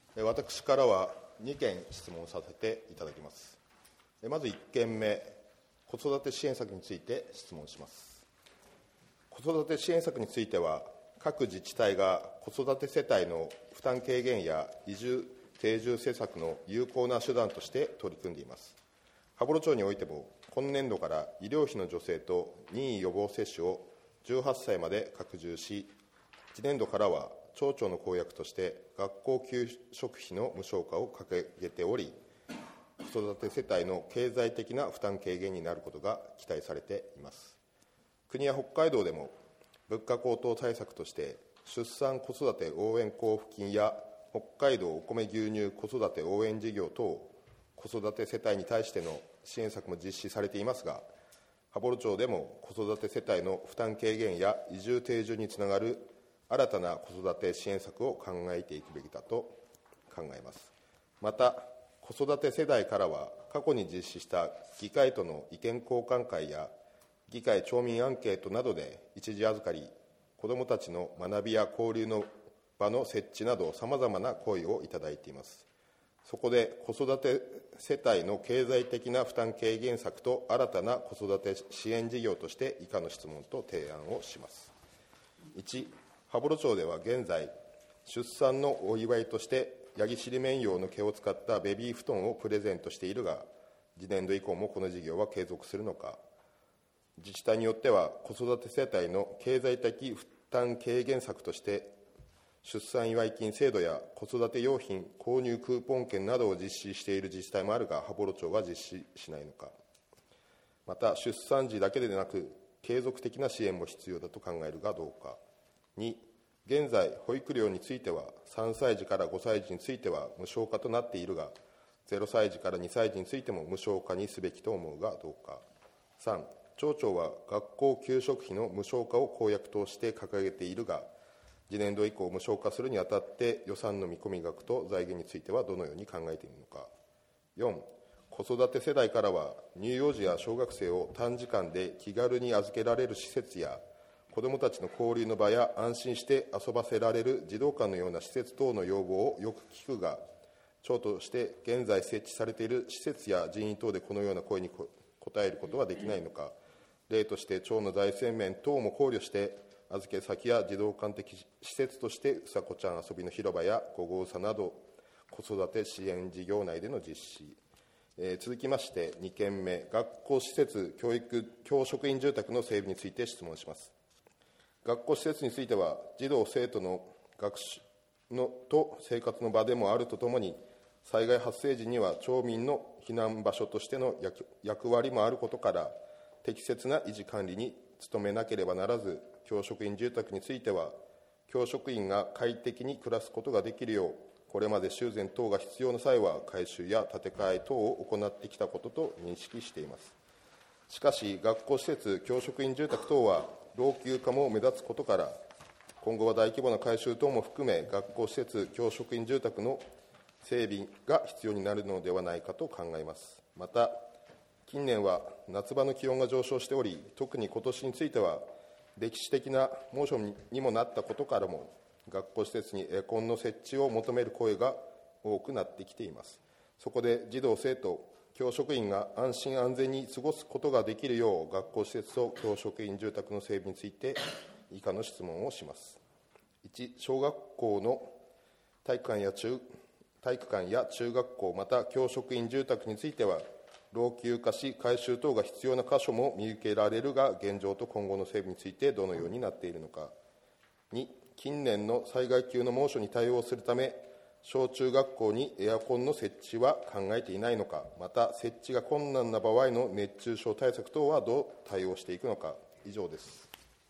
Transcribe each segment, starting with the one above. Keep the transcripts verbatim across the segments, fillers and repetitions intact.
私からはにけん質問させていただきます。まずいっけんめ、子育て支援策について質問します。子育て支援策については、各自治体が子育て世帯の負担軽減や移住・定住施策の有効な手段として取り組んでいます。羽幌町においても、今年度から医療費の助成と任意予防接種をじゅうはっさいまで拡充し、次年度からは町長の公約として学校給食費の無償化を掲げており、子育て世帯の経済的な負担軽減になることが期待されています。国や北海道でも物価高騰対策として出産子育て応援交付金や北海道お米牛乳子育て応援事業等子育て世帯に対しての支援策も実施されていますが、羽幌町でも子育て世帯の負担軽減や移住定住につながる新たな子育て支援策を考えていくべきだと考えます。また、子育て世代からは過去に実施した議会との意見交換会や議会町民アンケートなどで一時預かり、子どもたちの学びや交流の場の設置などさまざまな声をいただいています。そこで子育て世帯の経済的な負担軽減策と新たな子育て支援事業として以下の質問と提案をします。いち、羽幌町では現在、出産のお祝いとしてヤギ尻綿羊の毛を使ったベビー布団をプレゼントしているが、次年度以降もこの事業は継続するのか。自治体によっては子育て世帯の経済的負担軽減策として出産祝い金制度や子育て用品購入クーポン券などを実施している自治体もあるが、羽幌町は実施しないのか。また、出産時だけでなく継続的な支援も必要だと考えるがどうか。に、現在、保育料についてはさんさい児からごさい児については無償化となっているが、ゼロさい児からにさい児についても無償化にすべきと思うがどうか。さん、町長は学校給食費の無償化を公約として掲げているが、次年度以降無償化するにあたって予算の見込み額と財源についてはどのように考えているのか。よん、子育て世代からは乳幼児や小学生を短時間で気軽に預けられる施設や子どもたちの交流の場や安心して遊ばせられる児童館のような施設等の要望をよく聞くが、町として現在設置されている施設や人員等でこのような声に応えることはできないのか。例として町の財政面等も考慮して預け先や児童館的施設としてうさこちゃん遊びの広場やご号車など子育て支援事業内での実施。えー、続きましてにけんめ、学校施設教育教職員住宅の整備について質問します。学校施設については児童生徒の学習のと生活の場でもあるとともに、災害発生時には町民の避難場所としての役割もあることから、適切な維持管理に努めなければならず、教職員住宅については教職員が快適に暮らすことができるよう、これまで修繕等が必要な際は改修や建て替え等を行ってきたことと認識しています。しかし、学校施設教職員住宅等は老朽化も目立つことから、今後は大規模な改修等も含め学校施設教職員住宅の整備が必要になるのではないかと考えます。また、近年は夏場の気温が上昇しており、特に今年については歴史的な猛暑にもなったことからも、学校施設にエアコンの設置を求める声が多くなってきています。そこで児童生徒教職員が安心安全に過ごすことができるよう、学校施設と教職員住宅の整備について以下の質問をします。いち、小学校の体育館や中体育館や中学校、また教職員住宅については老朽化し改修等が必要な箇所も見受けられるが、現状と今後の整備についてどのようになっているのか。に、近年の災害級の猛暑に対応するため、小中学校にエアコンの設置は考えていないのか。また、設置が困難な場合の熱中症対策等はどう対応していくのか。以上です。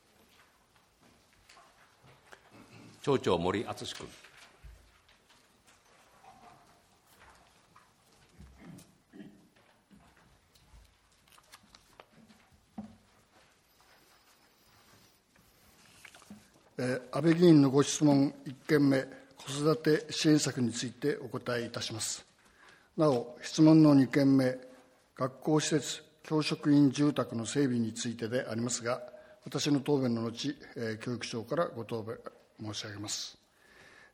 町長、森敦君。 安倍議員のご質問いっけんめ、子育て支援策についてお答えいたします。なお、質問のにけんめ、学校施設、教職員住宅の整備についてでありますが、私の答弁の後、教育省からご答弁申し上げます。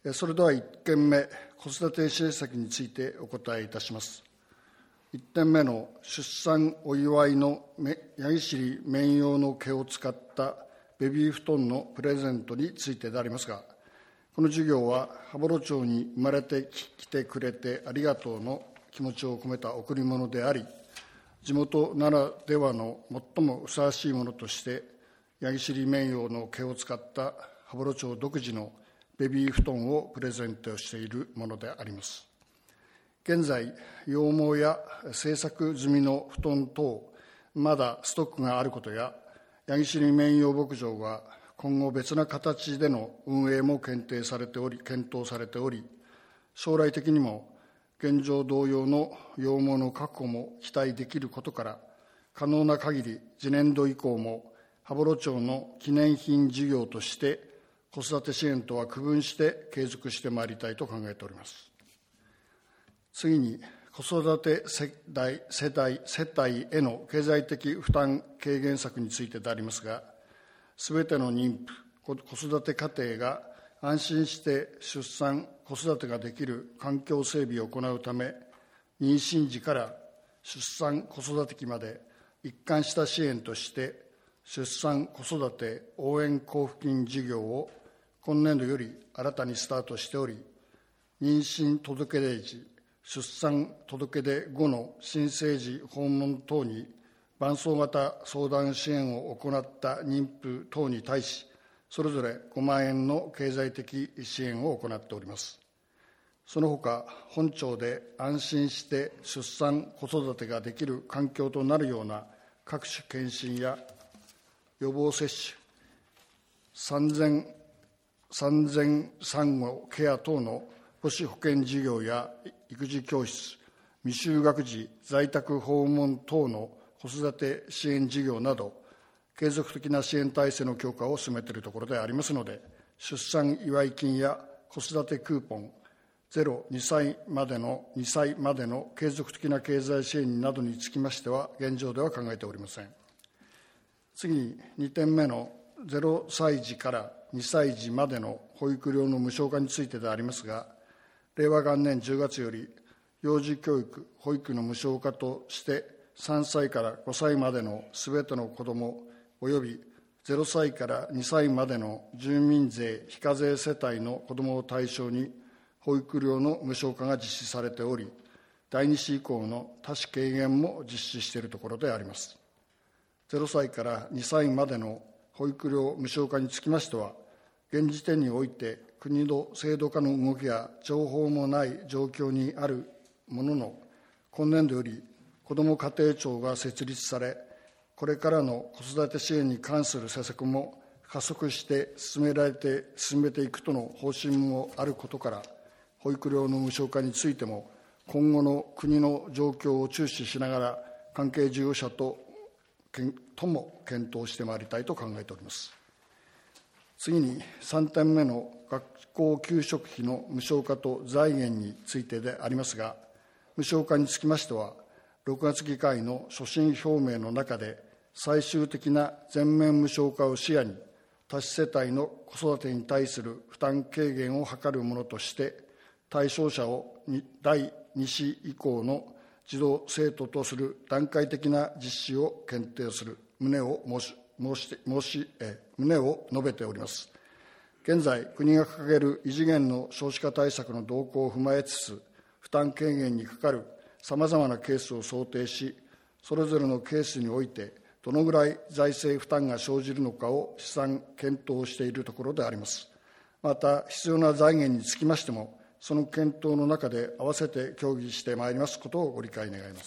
それではいっ件目、子育て支援策についてお答えいたします。いってんめの出産お祝いのヤギ尻綿用の毛を使ったベビー布団のプレゼントについてでありますが、この事業は羽幌町に生まれてきてくれてありがとうの気持ちを込めた贈り物であり、地元ならではの最もふさわしいものとして、ヤギ尻綿用の毛を使った羽幌町独自のベビー布団をプレゼントしているものであります。現在、羊毛や製作済みの布団等、まだストックがあることや、ヤギ尻綿用牧場は今後別な形での運営も検討されており、検討されており、将来的にも現状同様の羊毛の確保も期待できることから、可能な限り次年度以降も羽幌町の記念品事業として子育て支援とは区分して継続してまいりたいと考えております。次に、子育て世代、世代、世帯への経済的負担軽減策についてでありますが、すべての妊婦、子育て家庭が安心して出産、子育てができる環境整備を行うため、妊娠時から出産、子育て期まで一貫した支援として、出産・子育て応援交付金事業を今年度より新たにスタートしており、妊娠届出時、出産届出後の新生児訪問等に伴走型相談支援を行った妊婦等に対し、それぞれごまん円の経済的支援を行っております。そのほか、本町で安心して出産・子育てができる環境となるような各種検診や予防接種、産前、産前産後ケア等の母子保健事業や育児教室、未就学児在宅訪問等の子育て支援事業など、継続的な支援体制の強化を進めているところでありますので、出産祝い金や子育てクーポン、ゼロ、にさいまでのにさいまでの継続的な経済支援などにつきましては、現状では考えておりません。次に、にてんめのゼロさい児からにさい児までの保育料の無償化についてでありますが、令和元年じゅうがつより、幼児教育・保育の無償化として、さんさいからごさいまでのすべての子どもおよびゼロさいからにさいまでの住民税非課税世帯の子どもを対象に、保育料の無償化が実施されており、だいに子以降の多子軽減も実施しているところであります。ゼロさいからにさいまでの保育料無償化につきましては、現時点において国の制度化の動きや情報もない状況にあるものの、今年度より子ども家庭庁が設立され、これからの子育て支援に関する施策も加速して進められて進めていくとの方針もあることから、保育料の無償化についても今後の国の状況を注視しながら、関係事業者ととも検討してまいりたいと考えております。次に、さんてんめの学校給食費の無償化と財源についてでありますが、無償化につきましては、ろくがつ議会の所信表明の中で、最終的な全面無償化を視野に、多子世帯の子育てに対する負担軽減を図るものとして、対象者をだいに子以降の児童生徒とする段階的な実施を検討する旨を申し申し申しえ旨を述べております。現在、国が掲げる異次元の少子化対策の動向を踏まえつつ、負担軽減にかかるさまざまなケースを想定し、それぞれのケースにおいて、どのぐらい財政負担が生じるのかを試算検討しているところであります。また、必要な財源につきましても、その検討の中で合わせて協議してまいりますことをご理解願います。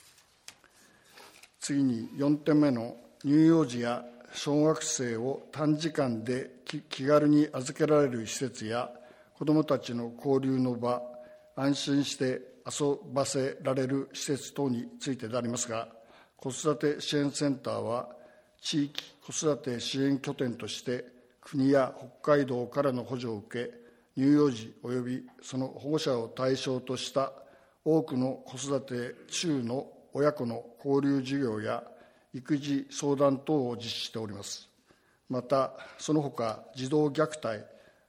次に、よんてんめの乳幼児や小学生を短時間で気軽に預けられる施設や子どもたちの交流の場、安心して遊ばせられる施設等についてでありますが、子育て支援センターは地域子育て支援拠点として国や北海道からの補助を受け、乳幼児及びその保護者を対象とした多くの子育て中の親子の交流事業や育児相談等を実施しております。また、そのほか児童虐待、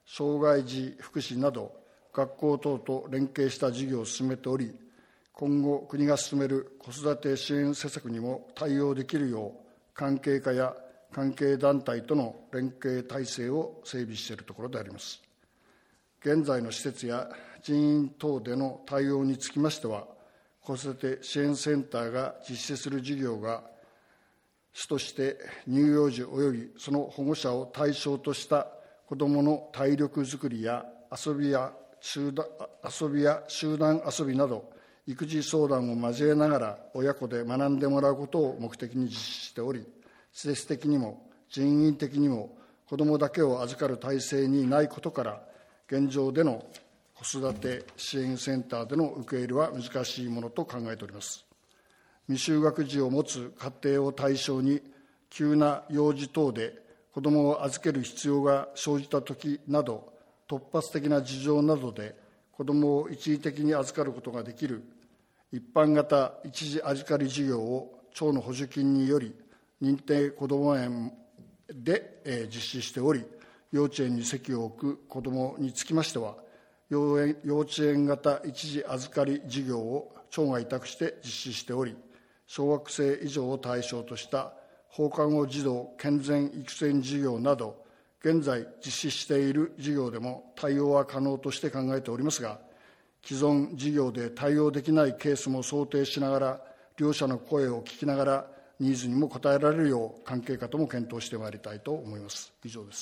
障害児福祉など学校等と連携した事業を進めており、今後国が進める子育て支援施策にも対応できるよう、関係課や関係団体との連携体制を整備しているところであります。現在の施設や人員等での対応につきましては、子育て支援センターが実施する事業が主として乳幼児及びその保護者を対象とした子どもの体力づくりや遊びや集団遊びや集団遊びなど育児相談を交えながら親子で学んでもらうことを目的に実施しており、施設的にも人員的にも子どもだけを預かる体制にないことから、現状での子育て支援センターでの受け入れは難しいものと考えております。未就学児を持つ家庭を対象に、急な幼児等で子どもを預ける必要が生じたときなど、突発的な事情などで子どもを一時的に預かることができる一般型一時預かり事業を町の補助金により認定こども園で、えー、実施しており、幼稚園に籍を置く子どもにつきましては、幼園幼稚園型一時預かり事業を町が委託して実施しており、小学生以上を対象とした放課後児童健全育成事業など、現在実施している事業でも対応は可能として考えておりますが、既存事業で対応できないケースも想定しながら、両者の声を聞きながら、ニーズにも応えられるよう関係課とも検討してまいりたいと思います。以上です。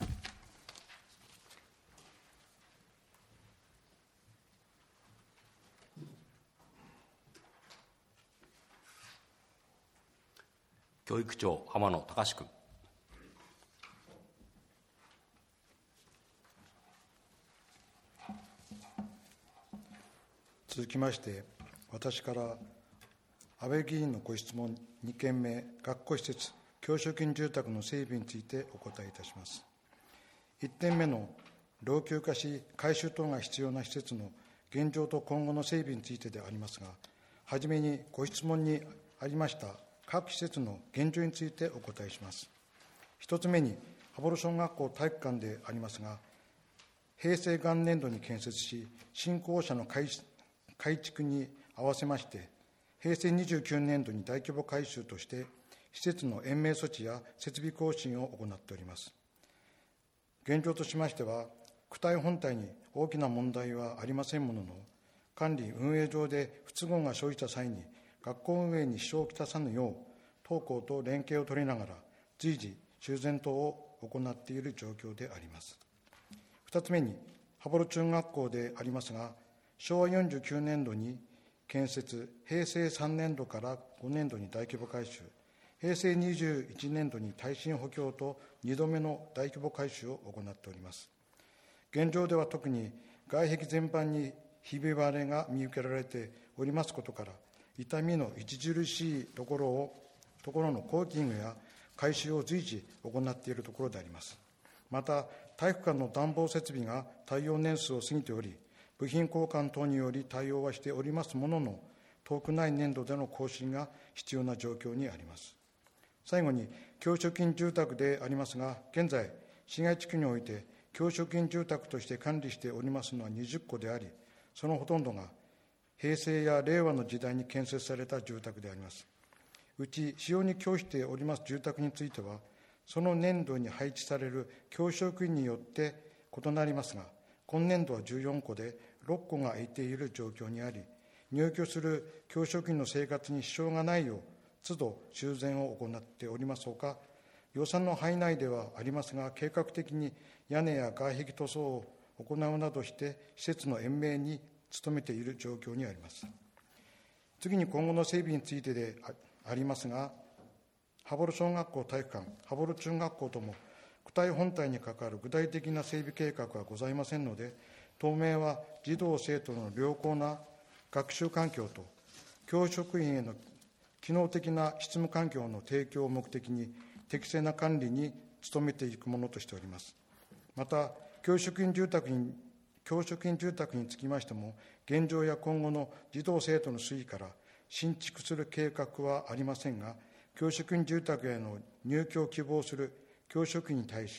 教育長、浜野孝君。 続きまして、私から安倍議員のご質問にけんめ、学校施設、教職員住宅の整備についてお答えいたします。いってんめの老朽化し、改修等が必要な施設の現状と今後の整備についてでありますが、はじめにご質問にありました各施設の現状についてお答えします。一つ目に、羽幌小学校体育館でありますが、平成元年度に建設し、新校舎の改改築に合わせまして、平成にじゅうきゅうねん度に大規模改修として、施設の延命措置や設備更新を行っております。現状としましては、躯体本体に大きな問題はありませんものの、管理・運営上で不都合が生じた際に、学校運営に支障をきたさぬよう、当校と連携を取りながら、随時、修繕等を行っている状況であります。二つ目に、羽幌中学校でありますが、しょうわよんじゅうきゅうねん度に建設、平成さんねん度からごねん度に大規模改修、平成にじゅういちねん度に耐震補強とにどめの大規模改修を行っております。現状では特に外壁全般にひび割れが見受けられておりますことから、傷みの著しいところをところのコーキングや改修を随時行っているところであります。また、体育館の暖房設備が耐用年数を過ぎており、部品交換等により対応はしておりますものの、遠くない年度での更新が必要な状況にあります。最後に、教職員住宅でありますが、現在、市街地区において、教職員住宅として管理しておりますのはにじゅっこであり、そのほとんどが平成や令和の時代に建設された住宅であります。うち使用に供しております住宅については、その年度に配置される教職員によって異なりますが、今年度はじゅうよんこでろっこが空いている状況にあり、入居する教職員の生活に支障がないよう、都度修繕を行っておりますほか、予算の範囲内ではありますが、計画的に屋根や外壁塗装を行うなどして、施設の延命に努めている状況にあります。次に今後の整備についてでありますが、羽幌小学校体育館、羽幌中学校とも、躯体本体に関わる具体的な整備計画はございませんので、当面は児童・生徒の良好な学習環境と、教職員への機能的な執務環境の提供を目的に、適正な管理に努めていくものとしております。また、教職員住宅に、教職員住宅につきましても、現状や今後の児童・生徒の推移から新築する計画はありませんが、教職員住宅への入居を希望する教職員に対し、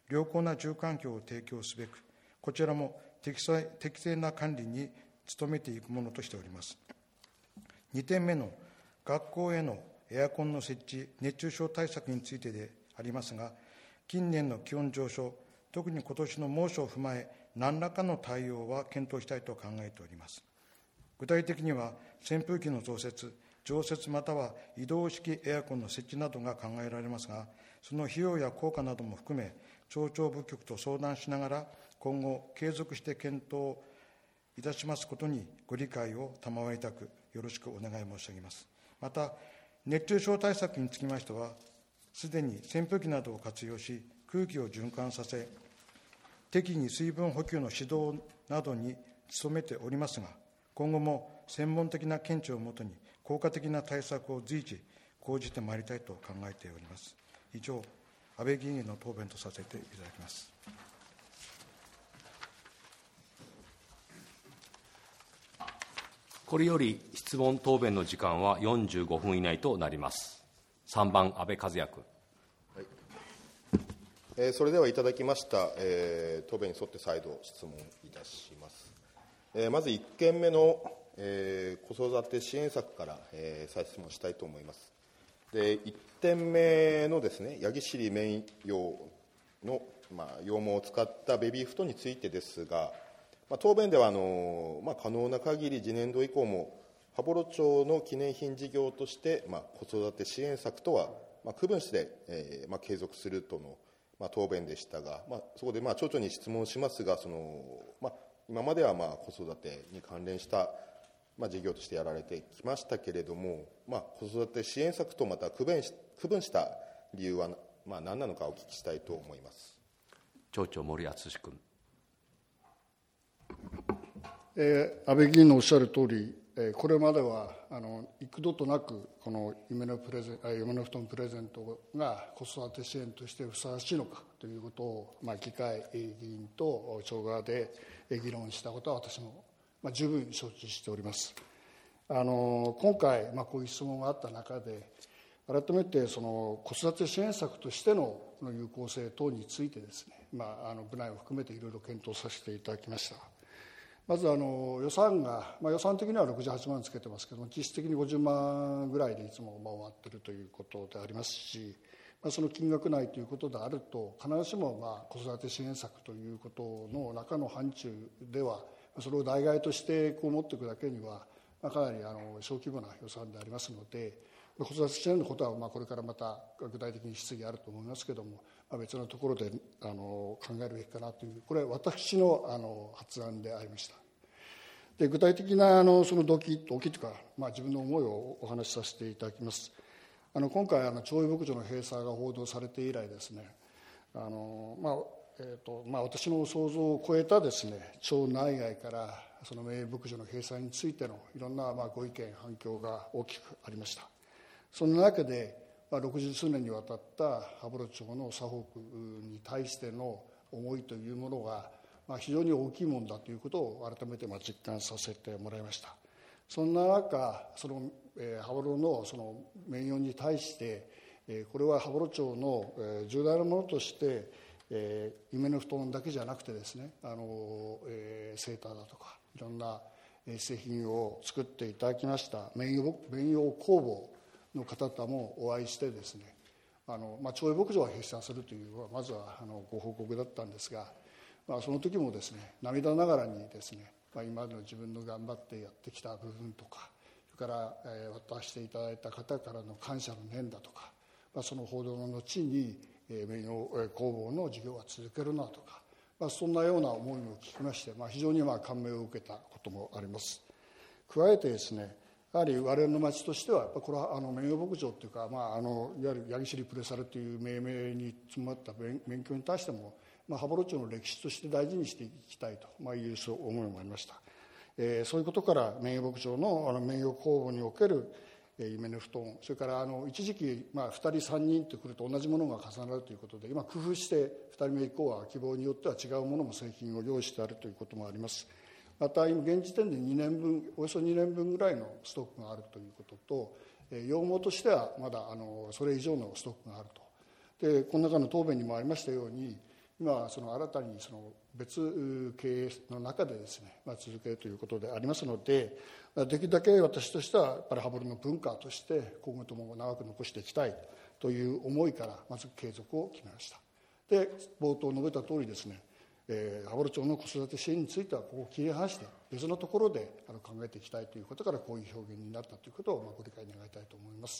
良好な住環境を提供すべく、こちらも適正、適正な管理に努めていくものとしております。にてんめの学校へのエアコンの設置、熱中症対策についてでありますが、近年の気温上昇、特に今年の猛暑を踏まえ、何らかの対応は検討したいと考えております。具体的には、扇風機の増設、常設または移動式エアコンの設置などが考えられますが、その費用や効果なども含め、町長部局と相談しながら、今後、継続して検討いたしますことにご理解を賜りたく、よろしくお願い申し上げます。また、熱中症対策につきましては、すでに扇風機などを活用し、空気を循環させ、適宜水分補給の指導などに努めておりますが、今後も専門的な見地をもとに、効果的な対策を随時講じてまいりたいと考えております。以上、安倍議員への答弁とさせていただきます。 これより質問答弁の時間はよんじゅうごふん以内となります。さんばん、安倍和也君。 はい、えー、それではいただきました、えー、答弁に沿って再度質問いたします。えー、まずいっけんめの、えー、子育て支援策から、えー、再質問したいと思います。でいってんめのですね、ヤギ尻綿用の、まあ、羊毛を使ったベビーフトについてですが、まあ、答弁ではあの、まあ、可能な限り次年度以降も羽幌町の記念品事業として、まあ、子育て支援策とは、まあ、区分して、えーまあ、継続するとの、まあ、答弁でしたが、まあ、そこで、まあ、町長に質問しますが、その、まあ、今までは、まあ、子育てに関連した、まあ、事業としてやられてきましたけれども、まあ、子育て支援策とまた区分し、区分した理由は、まあ、何なのかお聞きしたいと思います。 町長、森敦君。 えー、安倍議員のおっしゃる通り、えー、これまではあの幾度となくこの夢のプレゼンあ夢の布団プレゼントが子育て支援としてふさわしいのかということを、まあ、議会議員と町側で議論したことは私も、まあ、十分承知しております。あの今回、まあ、こういう質問があった中で改めてその子育て支援策としての有効性等についてですね、まあ、あの部内を含めていろいろ検討させていただきました。まずあの予算が、まあ、予算的にはろくじゅうはちまんつけてますけども、実質的にごじゅうまんぐらいでいつもまあ終わっているということでありますし、まあ、その金額内ということであると、必ずしもまあ子育て支援策ということの中の範疇では、それを代替としてこう持っていくだけには、まあ、かなりあの小規模な予算でありますので、子育て支援のことはまあこれからまた具体的に質疑あると思いますけれども、まあ、別のところであの考えるべきかなという、これは私のあの発案でありました。で具体的なあのその動機、動機というか、まあ、自分の思いをお話しさせていただきます。あの今回あの町営牧場の閉鎖が報道されて以来ですね、あの、まあえーとまあ、私の想像を超えたですね、町内外からその名牧場の閉鎖についてのいろんなまあご意見反響が大きくありました。その中で、まあ、ろくじゅうすうねんにわたった羽幌町の佐北に対しての思いというものが、まあ、非常に大きいものだということを改めてまあ実感させてもらいました。そんな中、その、えー、羽幌のその綿羊に対して、えー、これは羽幌町の、えー、重大なものとして、えー、夢の布団だけじゃなくてですね、あの、えー、セーターだとかいろんな製品を作っていただきました綿羊、綿羊工房の方々もお会いしてですね、あの、まあ、町営牧場は閉鎖するというまずはあのご報告だったんですが、まあ、その時もですね、涙ながらにですね、まあ、今までの自分の頑張ってやってきた部分とか、それから、えー、渡していただいた方からの感謝の念だとか、まあ、その報道の後に、えー、綿羊工房の事業は続けるなとか、まあ、そんなような思いを聞きまして、まあ、非常にまあ感銘を受けたこともあります。加えてですね、やはり我々の町としては、これはあの綿羊牧場というか、まあ、あのいわゆるヤギシリプレサルという命名に詰まった勉強に対しても、まあ、羽幌町の歴史として大事にしていきたいと、まあ、いう思いもありました。えー、そういうことから綿羊牧場のあの綿羊工房における、えー、夢の布団、それからあの一時期、まあ、ふたりさんにんとくると同じものが重なるということで、今工夫してふたりめ以降は希望によっては違うものも製品を用意してあるということもあります。また今現時点でにねんぶん、およそにねんぶんぐらいのストックがあるということと、えー、羊毛としてはまだあのそれ以上のストックがあると。でこの中の答弁にもありましたように、 今その新たにその別経営の中でですね、まあ、続けるということでありますので、できるだけ私としてはやっぱり羽幌の文化として今後とも長く残していきたいという思いからまず継続を決めました。で冒頭述べた通りですね、えー、羽幌町の子育て支援についてはここを切り離して別のところであの考えていきたいということからこういう表現になったということをまあご理解願いたいと思います。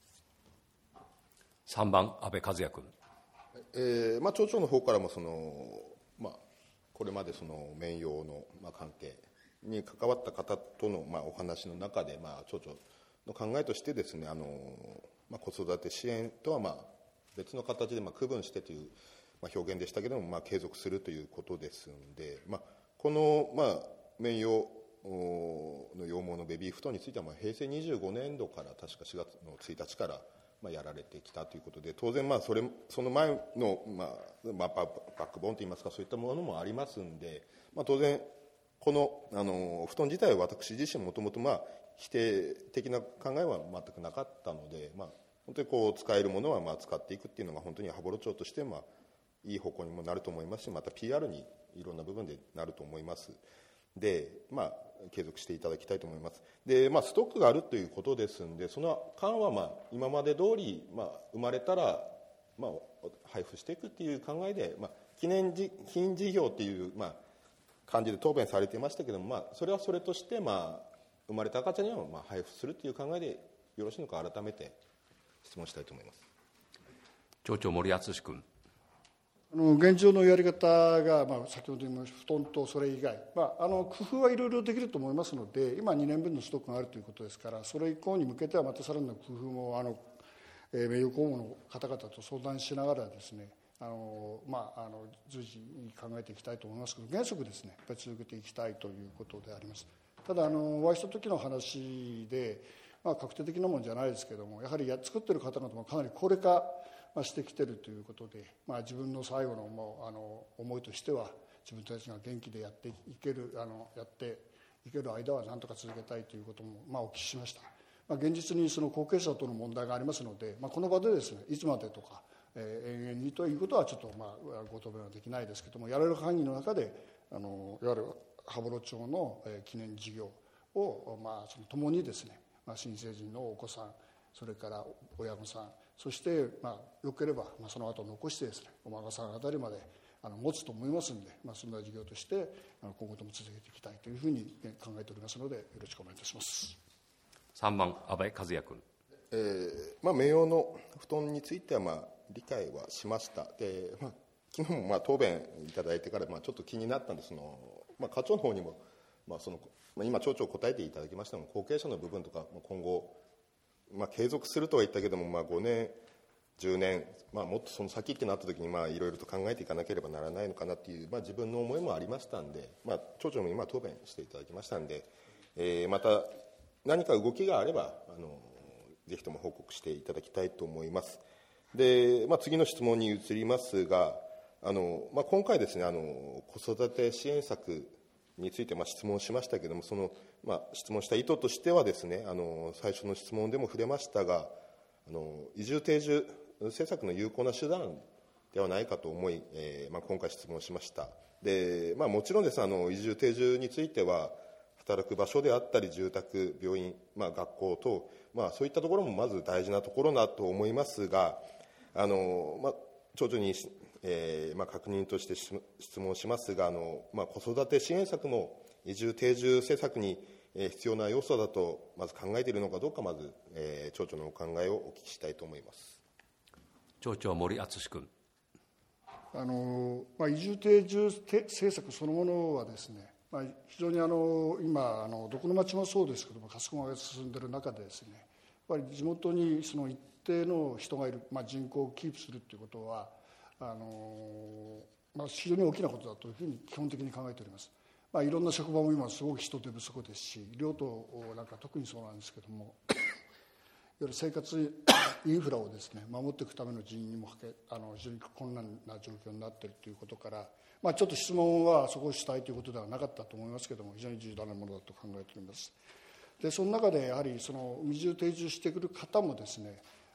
さんばん安倍和也君。 えーまあ、町長の方からもその、まあ、これまでその綿陽の、まあ、関係に関わった方との、まあ、お話の中で、まあ、町長の考えとしてですね、あの、まあ、子育て支援とはまあ別の形でまあ区分してという、まあ、表現でしたけれども、まあ、継続するということですので、まあ、この、まあ、綿陽の羊毛のベビーフトンについては、まあ、平成にじゅうごねんどから確かしがつのついたちからまあやられてきたということで、当然まあそれその前のまあバックボーンといいますか、そういったものもありますんで、まあ、当然このあの布団自体は私自身もともとまあ否定的な考えは全くなかったので、まあ、本当にこう使えるものはまあ使っていくっていうのが本当に羽幌町としてまあいい方向にもなると思いますし、また ピーアール にいろんな部分でなると思いますで、まあ、継続していただきたいと思います。で、まあ、ストックがあるということですので、その間はまあ今まで通り、まあ、生まれたらまあ配布していくっていう考えで、まあ、記念品事業っていうまあ感じで答弁されていましたけれども、まあ、それはそれとしてまあ生まれた赤ちゃんにはまあ配布するという考えでよろしいのか、改めて質問したいと思います。 町長森敦君。 あの現状のやり方が、まあ、先ほど言いました布団とそれ以外、まあ、あの工夫はいろいろできると思いますので、今にねんぶんのストックがあるということですから、それ以降に向けてはまたさらなる工夫もあの、えー、名誉公務の方々と相談しながらですね、あの、まあ、あの随時考えていきたいと思いますけど、原則ですね、やっぱり続けていきたいということであります。ただあのお会いした時の話で、まあ、確定的なものじゃないですけども、やはりや作っている方々もかなり高齢化してきているということで、まあ、自分の最後のもうあの思いとしては、自分たちが元気でやっていけるあのやっていける間は何とか続けたいということも、まあ、お聞きしました。まあ、現実にその後継者との問題がありますので、まあ、この場でですね、いつまでとか、えー、延々にということはちょっと、まあ、ご答弁はできないですけども、やれる範囲の中であのいわゆる羽幌町の、えー、記念事業を、まあ、その共にですね、まあ、新成人のお子さん、それから親御さん、そして、まあ、よければ、まあ、その後残してですね、お孫さんあたりまであの持つと思いますので、まあ、そんな事業としてあの今後とも続けていきたいというふうに考えておりますので、よろしくお願いいたします。 さんばん安倍和也君。 えーまあ、名誉の布団についてはまあ理解はしました。で、まあ、昨日もまあ答弁いただいてからまあちょっと気になったんです。その、まあ、課長の方にも、まあそのまあ、今町長答えていただきましたが、後継者の部分とか今後、まあ、継続するとは言ったけども、まあ、ごねんじゅうねん、まあ、もっとその先ってなった時にまあいろいろと考えていかなければならないのかなっていう、まあ、自分の思いもありましたんで、まあ、町長も今答弁していただきましたんで、えー、また何か動きがあればあのぜひとも報告していただきたいと思います。で、まあ、次の質問に移りますが、あの、まあ、今回ですね、あの子育て支援策についてまあ質問しましたけれども、その、まあ、質問した意図としてはですね、あの最初の質問でも触れましたが、あの移住定住政策の有効な手段ではないかと思い、えーまあ、今回質問しました。で、まあ、もちろんです、あの移住定住については働く場所であったり住宅、病院、まあ、学校等、まあ、そういったところもまず大事なところだと思いますが、あの、まあ、町長に、えーまあ、確認として質問しますが、あの、まあ、子育て支援策も移住定住政策に必要な要素だとまず考えているのかどうか、まず、えー、町長のお考えをお聞きしたいと思います。 町長森敦君。 あの、まあ、移住定住政策そのものはですね、まあ、非常にあの今あのどこの町もそうですけども、過疎化が進んでいる中でですね、やっぱり地元にその一定の人がいる、まあ、人口をキープするということはあの、まあ、非常に大きなことだというふうに基本的に考えております。まあ、いろんな職場も今すごく人手不足ですし、医療等なんか特にそうなんですけども、いわゆる生活インフラをですね守っていくための人員にもあの非常に困難な状況になっているということから、まあ、ちょっと質問はそこをしたいということではなかったと思いますけれども、非常に重要なものだと考えております。でその中でやはりその移住定住してくる方もですね、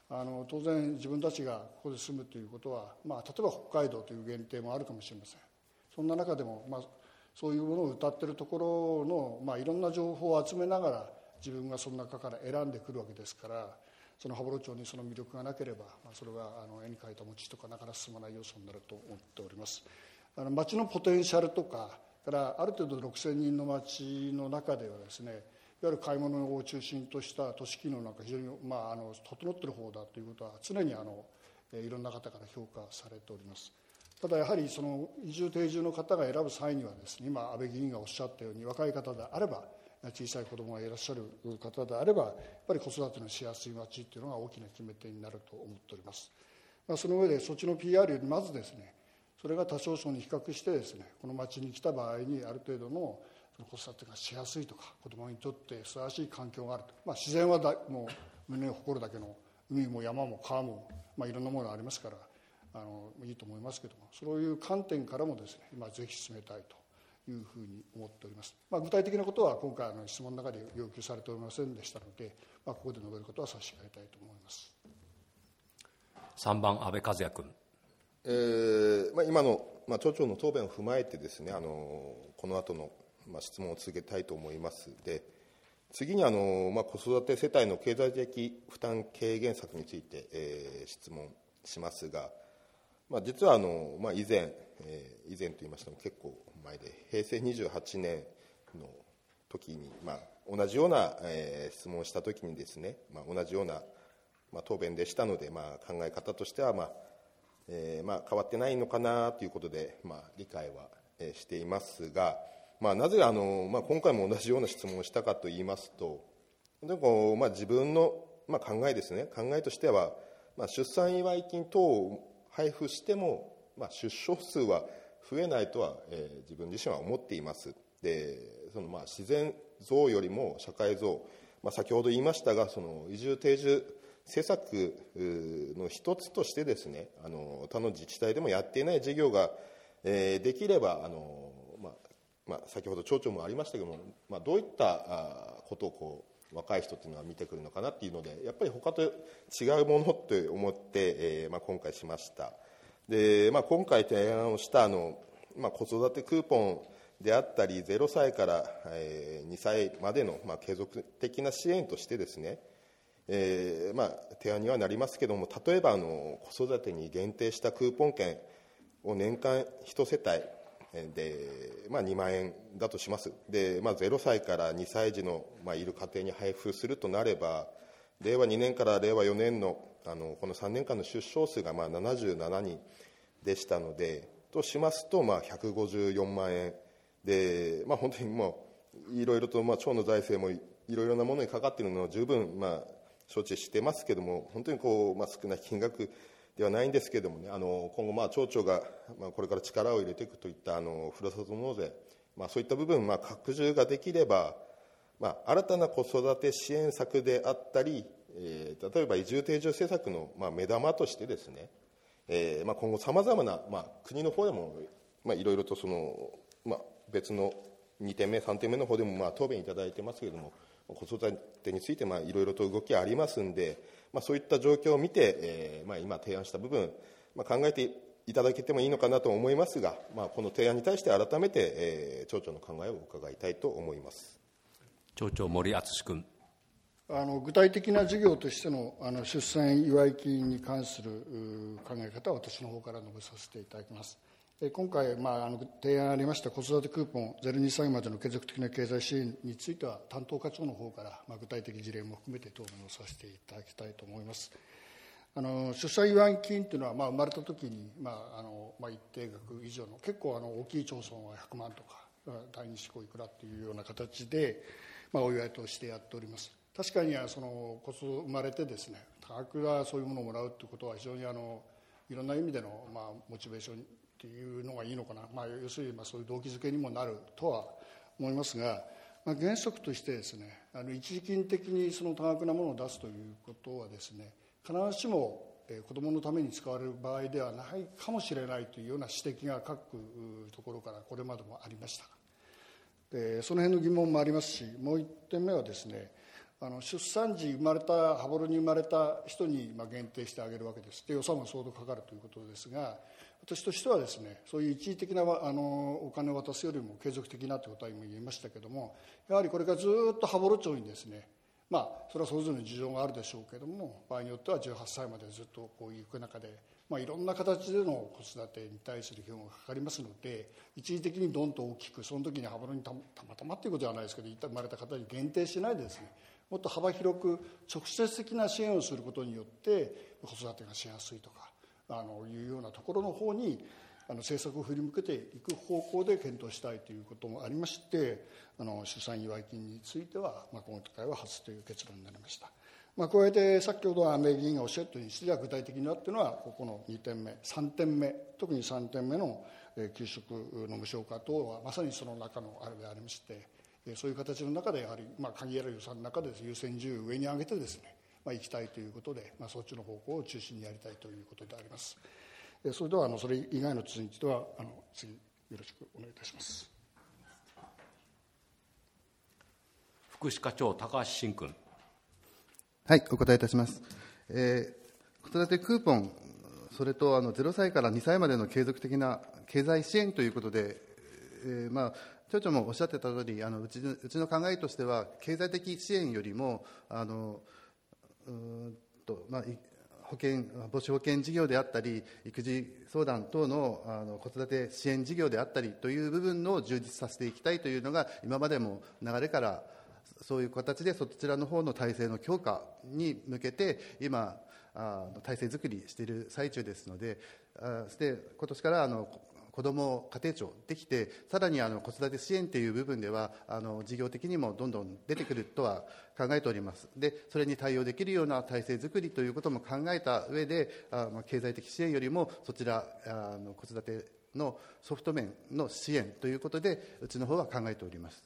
あの当然自分たちがここで住むということは、まあ、例えば北海道という限定もあるかもしれません。そんな中でも、まあ、そういうものを謳っているところの、まあ、いろんな情報を集めながら自分がその中から選んでくるわけですから、その羽幌町にその魅力がなければ、まあ、それはあの絵に描いた餅とかなかなか進まない要素になると思っております。あの町のポテンシャルとかからある程度ろくせんにんの町の中ではですね、いわゆる買い物を中心とした都市機能なんか非常に、まあ、あの整っている方だということは常にあのいろんな方から評価されております。ただやはりその移住定住の方が選ぶ際にはですね、今安倍議員がおっしゃったように若い方であれば、小さい子どもがいらっしゃる方であればやっぱり子育てのしやすい町というのが大きな決め手になると思っております。まあ、その上でそっちの ピーアール よりまずですね、それが他省庁に比較してですね、この町に来た場合にある程度の子育てがしやすいとか子どもにとってふさわしい環境があると、まあ、自然はだもう胸を誇るだけの海も山も川も、まあ、いろんなものがありますからあのいいと思いますけども、そういう観点からもですね今ぜひ進めたいというふうに思っております。まあ、具体的なことは今回の質問の中で要求されておりませんでしたので、まあ、ここで述べることは差し控えたいと思います。 さんばん安倍和也君。 えーまあ、今の、まあ、町長の答弁を踏まえてですね、あのこの後の、まあ、質問を続けたいと思います。で次にあの、まあ、子育て世帯の経済的負担軽減策について、えー、質問しますが、まあ、実はあの、まあ、以前、えー、以前といいましても結構前でへいせいにじゅうはちねんの時に、まあ、同じような、えー、質問をした時にですね、まあ、同じような、まあ、答弁でしたので、まあ、考え方としては、まあえーまあ、変わってないのかなということで、まあ、理解は、えー、していますが、まあ、なぜあの、まあ、今回も同じような質問をしたかといいますと、でこうまあ、自分の、まあ、考えですね、考えとしては、まあ、出産祝い金等を配布しても、まあ、出生数は増えないとは、えー、自分自身は思っています。でそのまあ自然増よりも社会増、まあ、先ほど言いましたが、その移住定住施策の一つとしてですね、あの他の自治体でもやっていない事業が、えー、できればあの、まあまあ、先ほど町長もありましたけども、まあ、どういったことをこう若い人というのは見てくるのかなっていうので、やっぱり他と違うものって思って、えーまあ、今回しました。で、まあ、今回提案をしたあの、まあ、子育てクーポンであったりゼロさいから、えー、にさいまでの、まあ、継続的な支援としてですね、えーまあ、提案にはなりますけれども、例えばあの子育てに限定したクーポン券を年間いち世帯で、まあ、にまんえんだとします。で、まあ、ゼロさいからにさい児の、まあ、いる家庭に配布するとなれば、れいわにねんかられいわよねん の, あのこのさんねんかんの出生数がまあななじゅうななにんでしたので、としますとまあひゃくごじゅうよんまんえんで、まあ、本当にもういろいろと、まあ、町の財政もいろいろなものにかかっているのは十分、まあ、承知してますけども、本当にこう、まあ、少ない金額ではないんですけれどもね、あの今後、まあ、町長が、まあ、これから力を入れていくといったあのふるさと納税、まあ、そういった部分、まあ、拡充ができれば、まあ、新たな子育て支援策であったり、えー、例えば移住定住政策の、まあ、目玉としてですね、えーまあ、今後さまざまな、まあ、国の方でも、まあ、いろいろとその、まあ、別のにてんめさんてんめの方でも、まあ、答弁いただいてますけれども、子育てについてまあいろいろと動きがありますんで、まあ、そういった状況を見て、えーまあ、今提案した部分、まあ、考えていただけてもいいのかなと思いますが、まあ、この提案に対して改めて、えー、町長の考えを伺いたいと思います。 町長、森敦君。 あの具体的な事業としての、あの出産祝い金に関する考え方は私の方から述べさせていただきます。今回、まあ、あの提案ありました子育てクーポンゼロにさいまでの継続的な経済支援については担当課長の方から、まあ、具体的事例も含めて答弁をさせていただきたいと思います。あの出産祝い金というのは、まあ、生まれた時に、まああのまあ、一定額以上の結構あの大きい町村はひゃくまんとか第二子こいくらというような形で、まあ、お祝いとしてやっております。確かにその子生まれてですね、多額がそういうものをもらうということは非常にあのいろんな意味での、まあ、モチベーションというのがいいのかな、まあ、要するにまあそういう動機づけにもなるとは思いますが、まあ、原則としてですね、あの一時金的にその多額なものを出すということはですね、必ずしも子どものために使われる場合ではないかもしれないというような指摘が各ところからこれまでもありました。でその辺の疑問もありますし、もう一点目はですね、 あの出産時生まれた羽幌に生まれた人にまあ限定してあげるわけです。で予算も相当かかるということですが、私としてはですね、そういう一時的なあのお金を渡すよりも継続的なということは今言いましたけれども、やはりこれからずっと羽幌町にですね、まあそれはそれぞれの事情があるでしょうけれども、場合によってはじゅうはっさいまでずっとこう行く中で、まあ、いろんな形での子育てに対する費用がかかりますので、一時的にどんと大きく、その時に羽幌にたまたまということではないですけど、生まれた方に限定しないでですね、もっと幅広く直接的な支援をすることによって子育てがしやすいとかあのいうようなところの方にあの政策を振り向けていく方向で検討したいということもありまして、あの出産祝い金については、まあ、今回は外という結論になりました。まあ、加えて先ほど安倍議員がおっしゃったように、具体的にはというのはここのにてんめ、さんてんめ、特にさんてんめの給食の無償化等はまさにその中のあれでありまして、そういう形の中でやはり、まあ、限られる予算の中で優先順位を上に上げてですね、まあ、行きたいということで、まあ、そっちの方向を中心にやりたいということであります。それではあのそれ以外の続きはあの次よろしくお願いいたします。 福祉課長高橋真君。 はい、お答えいたします。えー、子育てクーポン、それとあのゼロさいからにさいまでの継続的な経済支援ということで、えーまあ、町長もおっしゃってた通り、あのうちの、うちの考えとしては、経済的支援よりも、あのうーんとまあ、保険母子保険事業であったり、育児相談等 の, あの子育て支援事業であったりという部分を充実させていきたいというのが、今までも流れからそういう形でそちらの方の体制の強化に向けて今あ体制作りしている最中ですので、あで今年からあの子ども家庭庁できて、さらにあの子育て支援という部分ではあの事業的にもどんどん出てくるとは考えております。でそれに対応できるような体制作りということも考えた上で、あ、まあ、経済的支援よりもそちらあの子育てのソフト面の支援ということで、うちの方は考えております。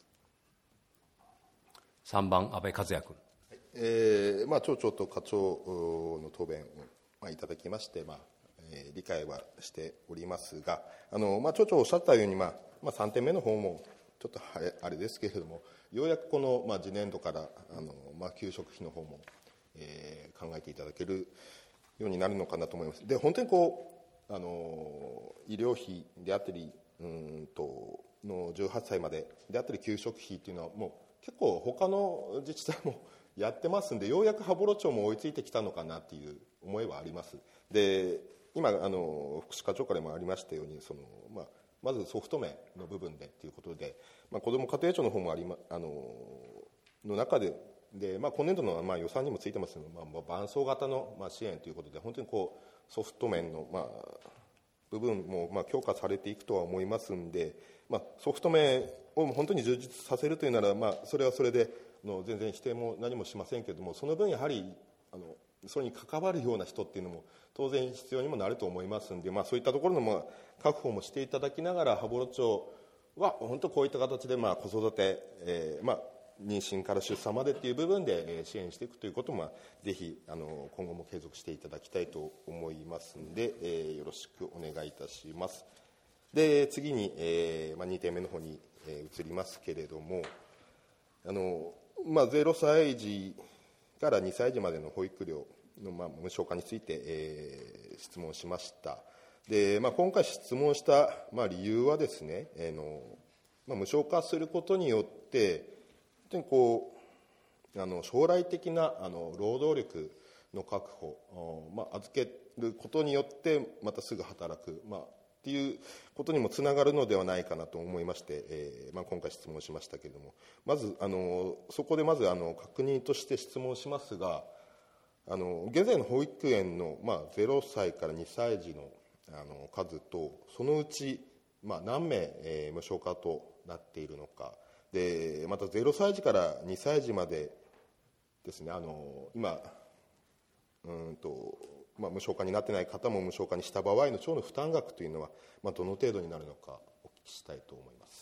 さんばん、安倍和也君。 えーまあ、町長と課長の答弁を、まあ、いただきまして、まあえー、理解はしておりますが、あの、まあ、町長おっしゃったように、まあまあ、さんてんめの方もちょっとあれですけれども、ようやくこの、まあ、次年度からあの、まあ、給食費の方も、えー、考えていただけるようになるのかなと思います。で本当にこうあの医療費であったりうんとのじゅうはっさいまでであったり給食費というのはもう結構他の自治体もやってますんで、ようやく羽幌町も追いついてきたのかなっていう思いはあります。で今あの福祉課長からもありましたように、その、まあ、まずソフト面の部分でということで、まあ、子ども家庭庁の方もあり、ま、あのの中でで、まあ、今年度のまあ予算にもついてますので、まあ、伴走型のまあ支援ということで、本当にこうソフト面のまあ部分もまあ強化されていくとは思いますんで、まあ、ソフト面を本当に充実させるというなら、まあ、それはそれでの全然否定も何もしませんけれども、その分やはりあのそれに関わるような人っていうのも当然必要にもなると思いますんで、まあ、そういったところのまあ確保もしていただきながら、羽幌町は本当こういった形でまあ子育て、えーまあ、妊娠から出産までっていう部分で支援していくということも、まあ、ぜひあの今後も継続していただきたいと思いますので、えー、よろしくお願いいたします。で次に、えーまあ、にてんめの方に、えー、移りますけれども、あの、まあ、ゼロさい児からにさい児までの保育料の、まあ、無償化について、えー、質問しました。で、まあ、今回質問した、まあ、理由はですね、えーのまあ、無償化することによって本当にこうあの将来的なあの労働力の確保、まあ、預けることによってまたすぐ働く、まあ、っていうことにもつながるのではないかなと思いまして、えーまあ、今回質問しましたけれども、まずあのそこでまずあの確認として質問しますが、あの現在の保育園の、まあ、ゼロさいからにさい児の、あの数と、そのうち、まあ、何名、えー、無償化となっているのかで、またゼロさい児からにさい児までですね、あの今うんと、まあ、無償化になっていない方も無償化にした場合の町の負担額というのは、まあ、どの程度になるのかお聞きしたいと思います。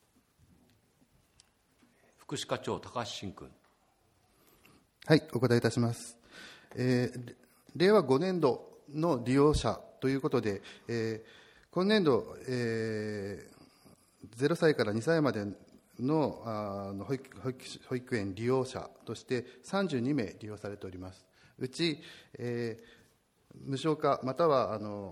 福祉課長高橋真君。 はい、お答えいたします。えー、令和ごねん度の利用者ということで、えー、今年度、えー、ゼロさいからにさいまでのあの保育、保育、保育園利用者としてさんじゅうにめい利用されております。うち、えー、無償化またはあの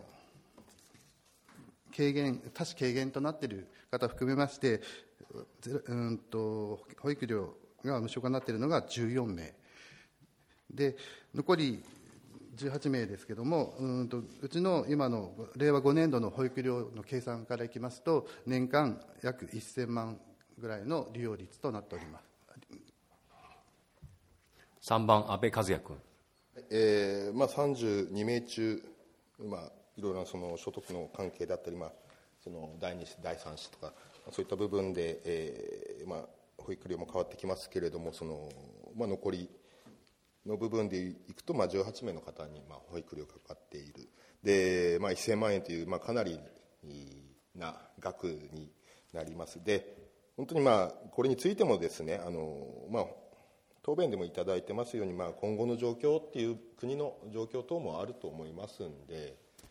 軽減、多種軽減となっている方を含めまして、うんと保育料が無償化になっているのがじゅうよんめいで、残りじゅうはちめいですけれども、うんとうちの今のれいわごねんどの保育料の計算からいきますと、年間約せんまんぐらいの利用率となっております。 さんばん、安倍和也君。 えーまあ、さんじゅうにめい中、まあ、いろいろなその所得の関係だったり、まあ、そのだいに子、だいさん子とか、そういった部分で、えーまあ、保育料も変わってきますけれども、そのまあ、残りの部分でいくと、まあ、じゅうはちめいの方にまあ保育料がかかっている。で、まあ、せんまんえんという、まあ、かなりな額になります。で、本当にまあこれについてもですね、あの、まあ、答弁でもいただいてますように、まあ、今後の状況っていう国の状況等もあると思いますんで、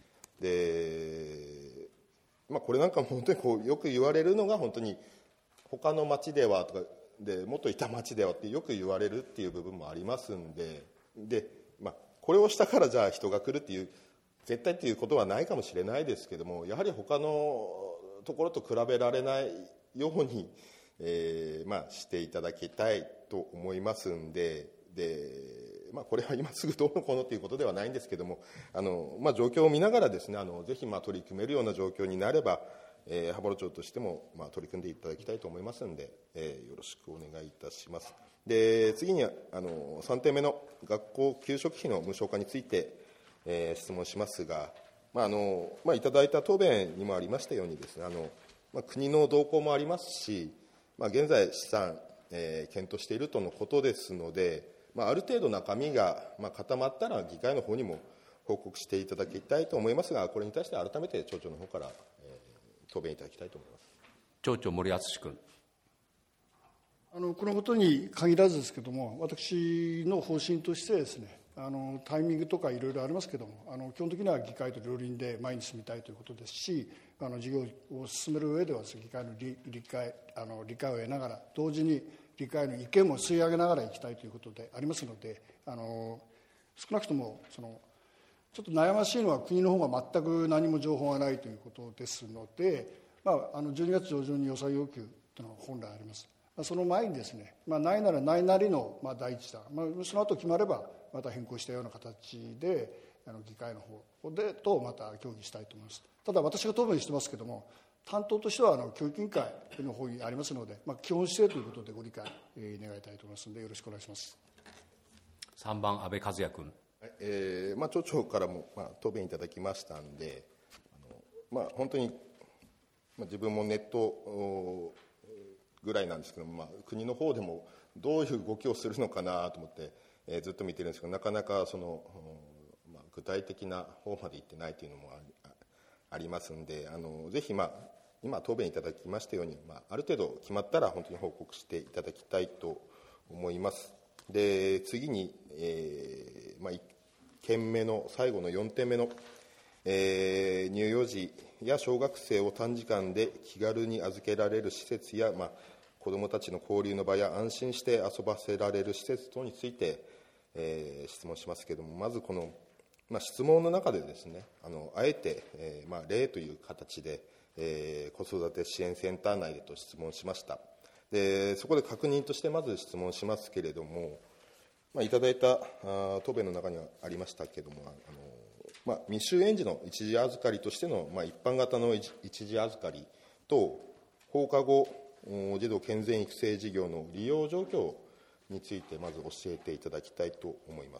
で、まあ、これなんかも本当にこうよく言われるのが、本当に他の町ではとかでもっといた町ではってよく言われるっていう部分もありますんで、で、まあ、これをしたからじゃあ人が来るっていう絶対っていうことはないかもしれないですけども、やはり他のところと比べられないように、えーまあ、していただきたいと思いますんで、で、まあ、これは今すぐどうのこうのということではないんですけども、あの、まあ、状況を見ながらですね、あのぜひまあ取り組めるような状況になれば、えー、羽幌町としてもまあ取り組んでいただきたいと思いますので、えー、よろしくお願いいたします。で、次にあのさんてんめの学校給食費の無償化について、えー、質問しますが、まああのまあ、いただいた答弁にもありましたようにですね、あの、まあ、国の動向もありますし、まあ、現在試算、えー、検討しているとのことですので、まあ、ある程度中身が、まあ、固まったら議会の方にも報告していただきたいと思いますが、これに対して改めて町長の方から、えー、答弁いただきたいと思います。 町長、森敦君。 あのこのことに限らずですけれども、私の方針としてですね、あのタイミングとかいろいろありますけれども、あの基本的には議会と両輪で前に進みたいということですし、あの事業を進める上ではですね、議会の 理, 理, 解あの理解を得ながら、同時に議会の意見も吸い上げながらいきたいということでありますので、あの少なくともそのちょっと悩ましいのは国の方が全く何も情報がないということですので、まあ、あのじゅうにがつ上旬に予算要求というのが本来あります。その前にですね、まあ、ないならないなりの、まあ、第一弾、まあ、その後決まればまた変更したような形であの議会の方でとまた協議したいと思います。ただ私が答弁してますけれども、担当としてはあの教育委員会の方にありますので、まあ、基本姿勢ということでご理解、えー、願いたいと思いますので、よろしくお願いします。 さんばん、安倍和也君。 えーまあ、町長からも、まあ、答弁いただきましたんで、あの、まあ、本当に、まあ、自分もネットぐらいなんですけども、まあ、国の方でもどういう動きをするのかなと思って、えー、ずっと見てるんですけど、なかなかその、まあ、具体的な方までいってないというのも あ, ありますんで、あのぜひ、まあ、今答弁いただきましたように、まあ、ある程度決まったら本当に報告していただきたいと思います。で、次に、えーまあ、いっけんめの最後のよんてんめの、えー、乳幼児や小学生を短時間で気軽に預けられる施設や、まあ、子どもたちの交流の場や安心して遊ばせられる施設等について、えー、質問しますけれども、まずこの、まあ、質問の中でですね、あのあえて、えーまあ、例という形で、えー、子育て支援センター内でと質問しました。で、そこで確認としてまず質問しますけれども、まあ、いただいたあ答弁の中にはありましたけれども、あの、まあ、未就園児の一時預かりとしての、まあ、一般型の一時預かりと放課後児童健全育成事業の利用状況についてまず教えていただきたいと思います。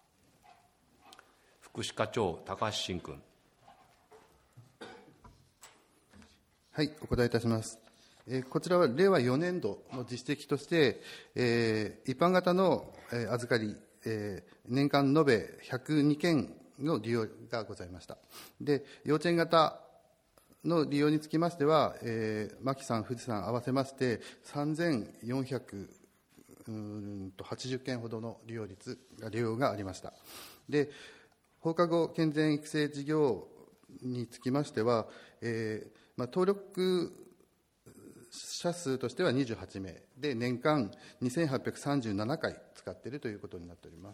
福祉課長、高橋真君。 はい、お答えいたします。えー、こちらはれいわよねんどの実績として、えー、一般型の、えー、預かり、えー、年間延べひゃくにけんの利用がございました。で、幼稚園型の利用につきましては、えー、牧さん、富士山合わせましてさんぜんよんひゃくはちじゅっけんほどの利用率利用がありました。で、放課後健全育成事業につきましては、えーまあ、登録者数としてはにじゅうはちめいで、年間にせんはっぴゃくさんじゅうななかい使っているということになっております。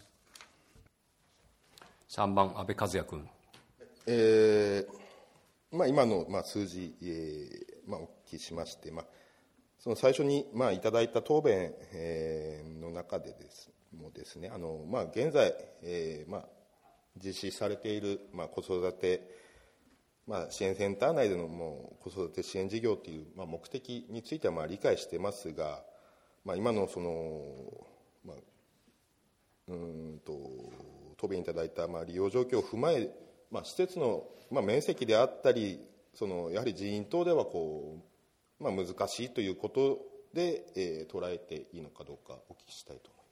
さんばん、安倍和也君。 えーまあ、今の、まあ、数字、えーまあ、お聞きしまして、まあ、その最初に、まあ、いただいた答弁、えー、の中でですもですね、あの、まあ、現在、えーまあ、実施されている、まあ、子育て、まあ、支援センター内でのもう子育て支援事業という、まあ、目的についてはまあ理解してますが、まあ、今のその、まあ、うんと答弁いただいたまあ利用状況を踏まえ、まあ、施設のまあ面積であったり、そのやはり人員等ではこう、まあ、難しいということで、えー、捉えていいのかどうかお聞きしたいと思います。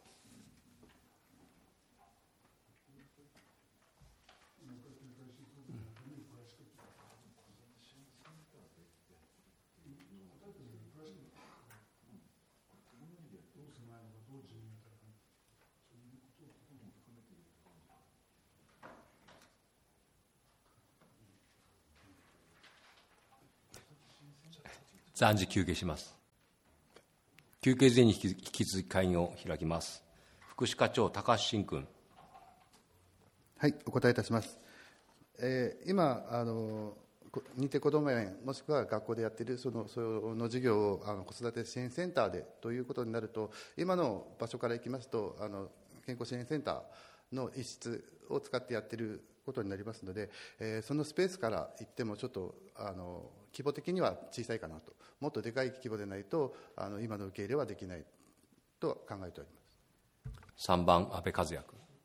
暫時休憩します。休憩前に引き引き続き会議を開きます。福祉課長、高橋真君。 はい、お答えいたします。えー、今あの、認定こども園、もしくは学校でやっているそのその授業をあの子育て支援センターでということになると、今の場所からいきますと、あの健康支援センターの一室を使ってやっていることになりますので、えー、そのスペースから言ってもちょっとあの規模的には小さいかなと、もっとでかい規模でないとあの今の受け入れはできないと考えております。 さんばん、安倍和也君。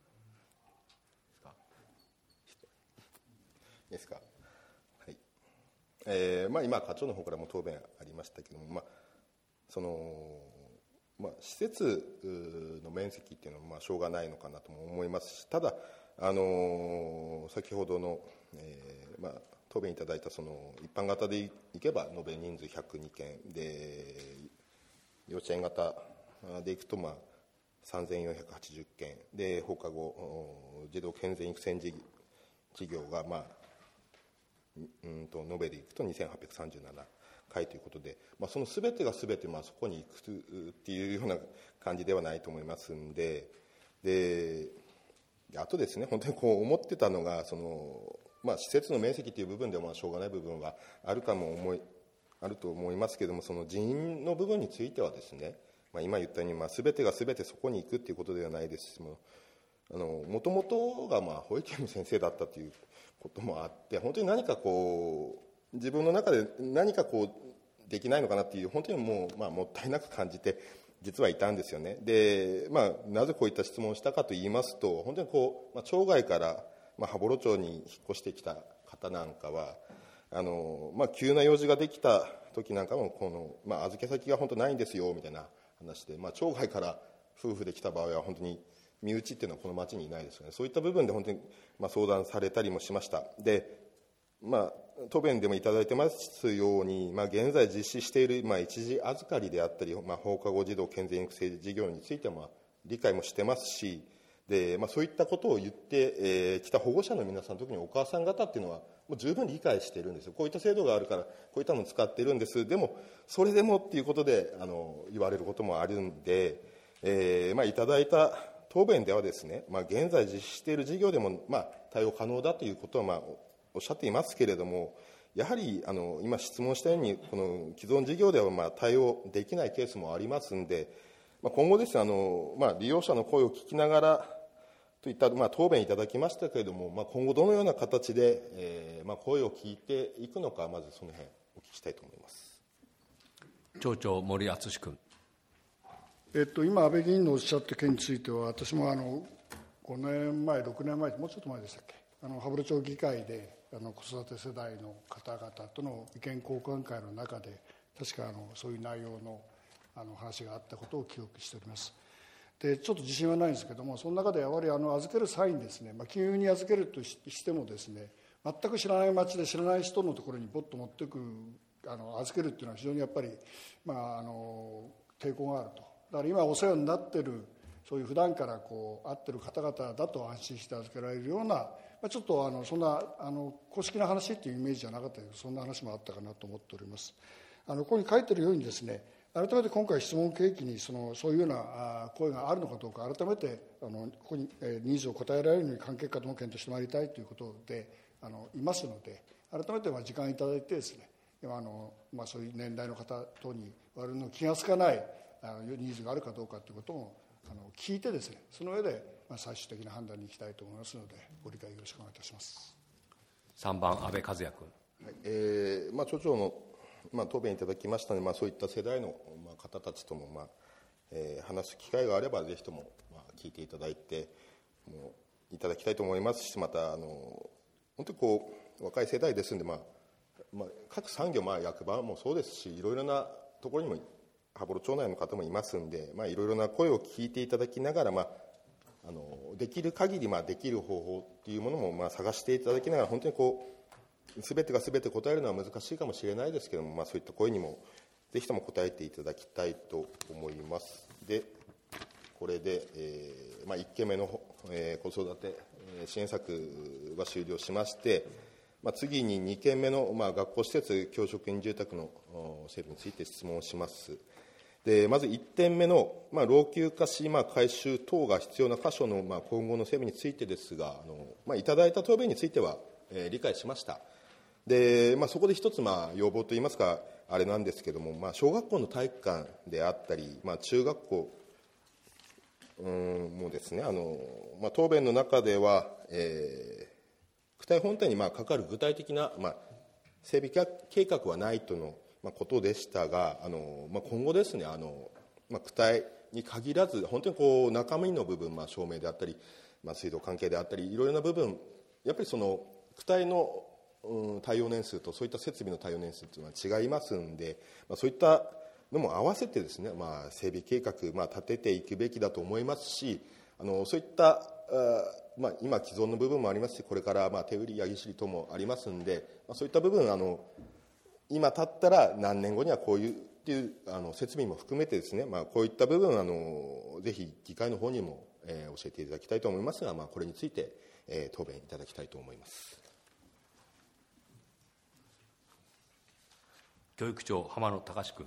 ですか。はい。えーまあ、今課長の方からも答弁ありましたけども、まあそのまあ、施設の面積っていうのはまあしょうがないのかなとも思いますし、ただあの先ほどの、えーまあ、答弁いただいたその一般型でいけば延べ人数ひゃくにけんで、幼稚園型でいくとまあさんぜんよんひゃくはちじゅっけんで、放課後児童健全育成事業がまあうんと延べでいくとにせんはっぴゃくさんじゅうななかいということで、まあ、そのすべてがすべてまあそこに行くっていうような感じではないと思いますんで、であとですね、本当にこう思ってたのが、その、まあ、施設の面積という部分でもしょうがない部分はあるかも思いあると思いますけれども、その人員の部分についてはですね、まあ、今言ったように、まあ、全てが全てそこに行くということではないですし、もともとがまあ保育園の先生だったということもあって、本当に何かこう自分の中で何かこうできないのかなっていう、本当にもう、まあ、もったいなく感じて実はいたんですよね。で、まあ、なぜこういった質問をしたかといいますと、本当にこう、まあ、町外から、まあ、羽幌町に引っ越してきた方なんかはあの、まあ、急な用事ができた時なんかもこの、まあ、預け先が本当ないんですよみたいな話で、まあ、町外から夫婦で来た場合は本当に身内っていうのはこの町にいないですよね。そういった部分で本当に、まあ、相談されたりもしました。で、まあ、答弁でもいただいてますように、まあ、現在実施している、まあ、一時預かりであったり、まあ、放課後児童健全育成事業については、まあ、理解もしてますし、で、まあ、そういったことを言ってき、えー、た保護者の皆さん、特にお母さん方っていうのはもう十分理解しているんですよ。こういった制度があるからこういったのを使っているんです。でもそれでもっていうことであの言われることもあるんで、えーまあ、いただいた答弁ではですね、まあ、現在実施している事業でも、まあ、対応可能だということは、まあ、おっしゃっていますけれども、やはりあの今質問したようにこの既存事業ではまあ対応できないケースもありますので、まあ、今後ですね、あの、まあ、利用者の声を聞きながらといった、まあ、答弁いただきましたけれども、まあ、今後どのような形で、えーまあ、声を聞いていくのか、まずその辺お聞きしたいと思います。 町長、森敦君。 えっと、今安倍議員のおっしゃった件については、私もあのごねんまえろくねんまえもうちょっと前でしたっけ、あの羽幌町議会であの子育て世代の方々との意見交換会の中で確かあのそういう内容のあの話があったことを記憶しております。でちょっと自信はないんですけども、その中でやはりあの預ける際にですね、まあ、急に預けるとしてもですね、全く知らない町で知らない人のところにポッと持っていくあの預けるっていうのは非常にやっぱり、まあ、あの抵抗があると。だから今お世話になっているそういう普段からこう会っている方々だと安心して預けられるような、まあ、ちょっとあのそんなあの公式な話っていうイメージじゃなかったけど、そんな話もあったかなと思っております。 あのここに書いているようにですね、改めて今回質問契機にそのそういうような声があるのかどうか、改めてあのここにニーズを答えられるように関係方も検討してまいりたいということであのいますので、改めてまあ時間いただいてですね、あの、まあ、そういう年代の方等に我々の気がつかないあのニーズがあるかどうかということもあの聞いてですね、その上で、まあ、最終的な判断に行きたいと思いますので、ご理解よろしくお願いいたします。 さんばん安倍和也君。 はい、えーまあ、町長の、まあ、答弁いただきましたので、まあ、そういった世代の、まあ、方たちとも、まあえー、話す機会があればぜひとも、まあ、聞いていただいてもういただきたいと思いますし、またあの本当にこう若い世代ですので、まあまあ、各産業、まあ、役場もそうですし、いろいろなところにも羽幌町内の方もいますので、まあ、いろいろな声を聞いていただきながら、まあ、あのできる限り、まあ、できる方法というものも、まあ、探していただきながら、本当にこう全てが全て答えるのは難しいかもしれないですけれども、まあ、そういった声にもぜひとも答えていただきたいと思います。でこれで、えーまあ、いっけんめの、えー、子育て支援策は終了しまして、まあ、次ににけんめの、まあ、学校施設教職員住宅の整備について質問をします。でまずいってんめの、まあ、老朽化し、まあ、改修等が必要な箇所の、まあ、今後の整備についてですが、あの、まあ、いただいた答弁については、えー、理解しました。で、まあ、そこで一つ、まあ、要望といいますかあれなんですけども、まあ、小学校の体育館であったり、まあ、中学校うんもですね、あの、まあ、答弁の中では、えー、区体本体にまあかかる具体的な、まあ、整備計画はないとの、まあ、ことでしたが、あの、まあ、今後ですね、あの、まあ、区体に限らず本当にこう中身の部分、まあ、照明であったり、まあ、水道関係であったり、いろいろな部分やっぱりその区体の、うん、耐用年数とそういった設備の耐用年数というのは違いますんで、まあ、そういったのも合わせてですね、まあ、整備計画、まあ、立てていくべきだと思いますし、あのそういったあ、まあ、今既存の部分もありますし、これからまあ手売りやぎしり等もありますんで、まあ、そういった部分あの今経ったら何年後にはこういうっていうあの設備も含めてですね、まあ、こういった部分あのぜひ議会の方にも、えー、教えていただきたいと思いますが、まあ、これについて、えー、答弁いただきたいと思います。 教育長浜野孝君。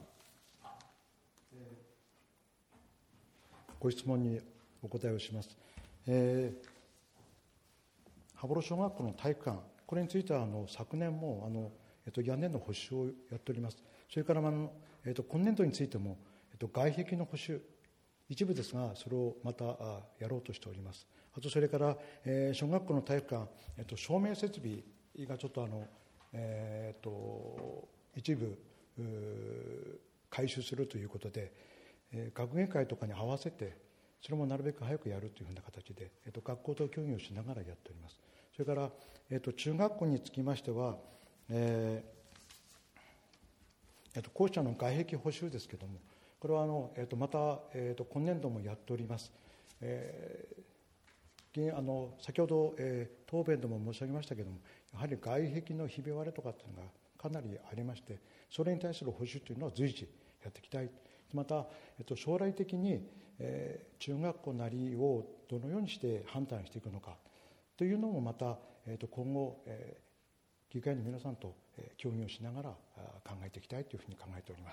ご質問にお答えをします。えー、羽幌小学校の体育館、これについてはあの昨年もあの、えっと、屋根の補修をやっております。それから、あのえっと、今年度についても、えっと、外壁の補修、一部ですが、それをまたあやろうとしております。あと、それから、えー、小学校の体育館、えっと、照明設備がちょっとあの、えー、っと一部改修するということで、えー、学芸会とかに合わせて、それもなるべく早くやるというふうな形で、えっと、学校と協議をしながらやっております。それから、えっと、中学校につきましては、えーえっと、校舎の外壁補修ですけれども、これはあの、えっと、また、えっと、今年度もやっております。えー、あの先ほど、えー、答弁でも申し上げましたけれども、やはり外壁のひび割れとかっていうのがかなりありまして、それに対する補修というのは随時やっていきたい。また、えっと、将来的に、えー、中学校なりをどのようにして判断していくのかというのもまた、えー、と今後、えー、議会の皆さんと、えー、協議をしながら考えていきたいというふうに考えております。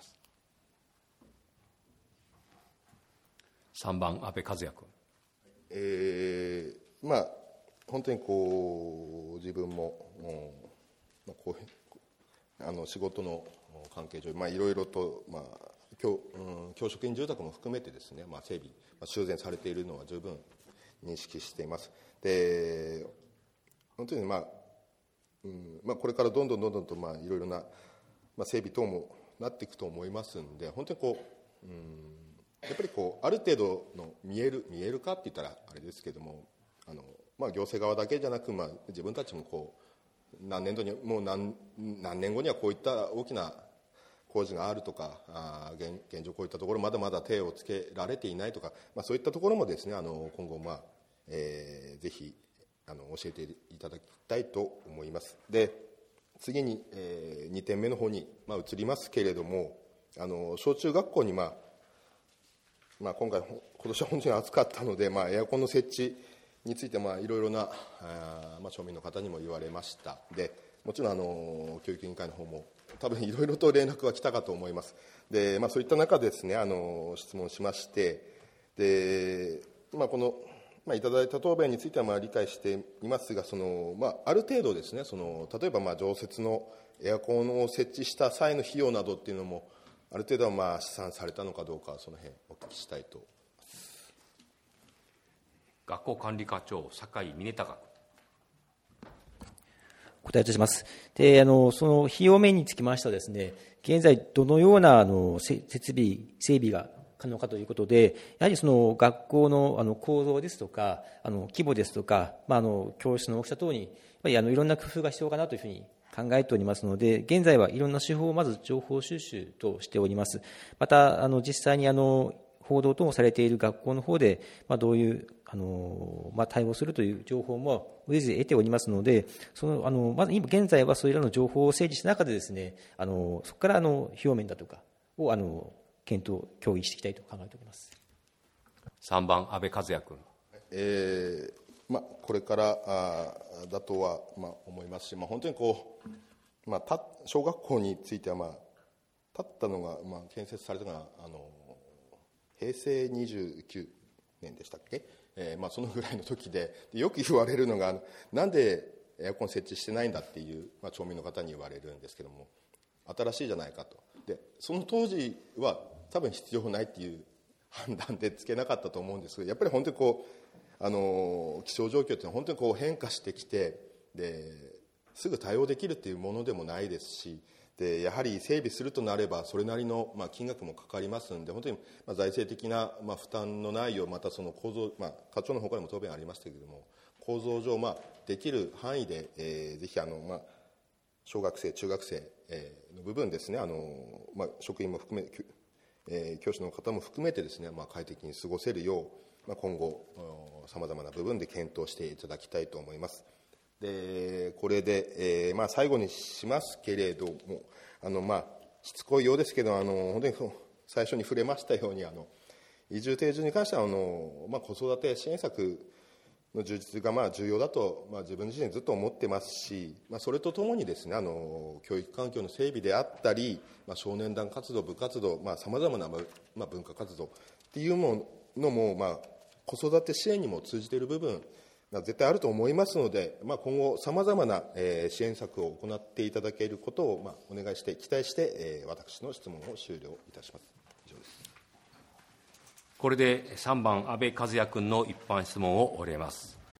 さんばん安倍和也君。 えー、まあ本当にこう自分も、うんまあ、こうあの仕事の関係上、まあ、いろいろと、まあ教, うん、教職員住宅も含めてですね、まあ、整備、まあ、修繕されているのは十分認識しています。で本当に、まあうんまあ、これからどんどんどんどんと、まあ、いろいろな、まあ、整備等もなっていくと思いますんで、本当にこう、うん、やっぱりこうある程度の見える見えるかって言ったらあれですけども、あの、まあ、行政側だけじゃなく、まあ、自分たちもこう何年度にもう 何, 何年後にはこういった大きな工事があるとか、あ 現, 現状こういったところまだまだ手をつけられていないとか、まあ、そういったところもですね、あの今後、まあえー、ぜひあの教えていただきたいと思います。で次に、えー、にてんめの方に、まあ、移りますけれども、あの小中学校に、まあまあ、今回今年は本当に暑かったので、まあ、エアコンの設置について、まあ、いろいろなあ、まあ、庶民の方にも言われました。でもちろんあの教育委員会の方も多分いろいろと連絡は来たかと思います。で、まあ、そういった中でですね、あの質問しまして、で、まあ、この、まあ、いただいた答弁についてはまあ理解していますが、その、まあ、ある程度ですね、その例えばまあ常設のエアコンを設置した際の費用などっていうのもある程度はまあ試算されたのかどうか、その辺お聞きしたいと。 学校管理課長、酒井峰隆。 お答えいたします。で、あの、その費用面につきましてはですね、現在どのようなあの設備、整備が可能かということで、やはりその学校のあの構造ですとか、あの規模ですとか、まあ、あの教室の大きさ等に、やっぱりあのいろんな工夫が必要かなというふうに考えておりますので、現在はいろんな手法をまず情報収集としております。また、あの実際にあの報道等もされている学校の方で、まあ、どういうあの、まあ、対応するという情報も随時得ておりますので、そのあのまず今現在はそれらの情報を整理した中でですね、あのそこからあの費用面だとかをあの検討、協議していきたいと考えております。 さんばん、安倍和也君。 えーまあ、これからあだとは、まあ、思いますし、まあ、本当にこう、まあ、た小学校については、まあ、建ったのが、まあ、建設されたのがあのへいせいにじゅうきゅうねんでしたっけ、えーまあ、そのぐらいの時で、でよく言われるのが、なんでエアコン設置してないんだっていう、まあ、町民の方に言われるんですけども、新しいじゃないかと。でその当時は多分必要ないっていう判断でつけなかったと思うんですけど、やっぱり本当にこうあの気象状況っていうのは本当にこう変化してきて、ですぐ対応できるっていうものでもないですし、でやはり整備するとなればそれなりの、まあ、金額もかかりますので、本当に、まあ、財政的な、まあ、負担のないよう、またその構造、まあ、課長のほかにも答弁ありましたけれども、構造上、まあ、できる範囲で、えー、ぜひあの、まあ、小学生中学生、えー、の部分ですね、あの、まあ、職員も含め、えー、教師の方も含めてですね、まあ、快適に過ごせるよう、まあ、今後さまざまな部分で検討していただきたいと思います。でこれで、えーまあ、最後にしますけれども、あの、まあ、しつこいようですけど、あの本当に最初に触れましたように、あの移住定住に関してはあの、まあ、子育て支援策の充実がまあ重要だと、まあ、自分自身ずっと思ってますし、まあ、それとともにですね、あの教育環境の整備であったり、まあ、少年団活動、部活動、さまざ、まな、まあ、文化活動っていうものも、まあ、子育て支援にも通じている部分絶対あると思いますので、まあ、今後さまざまな、えー、支援策を行っていただけることを、まあ、お願いして期待して、えー、私の質問を終了いたします。以上です。 これでさんばん安倍和也君の一般質問を終えます。